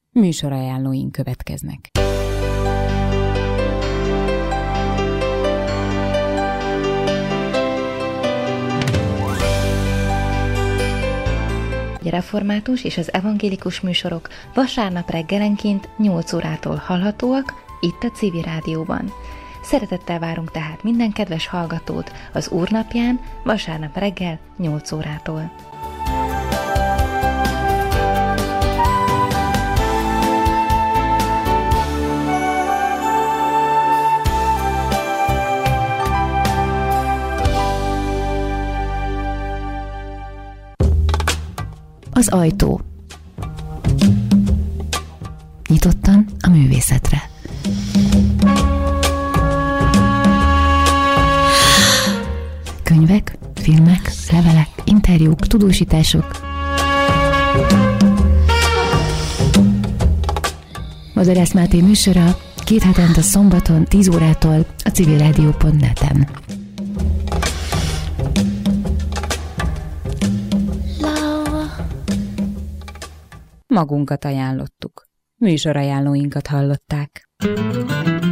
Műsorajánlóink következnek. A református és az evangélikus műsorok vasárnap reggelenként 8 órától hallhatóak itt a Civil Rádióban. Szeretettel várunk tehát minden kedves hallgatót az Úrnapján vasárnap reggel 8 órától. Az ajtó. Nyitottan a művészetre. Könyvek, filmek, levelek, interjúk, tudósítások. Mazarász Máté műsora 2 hetente szombaton 10 órától a civilradio.net-en. Magunkat ajánlottuk. Műsorajánlóinkat hallották.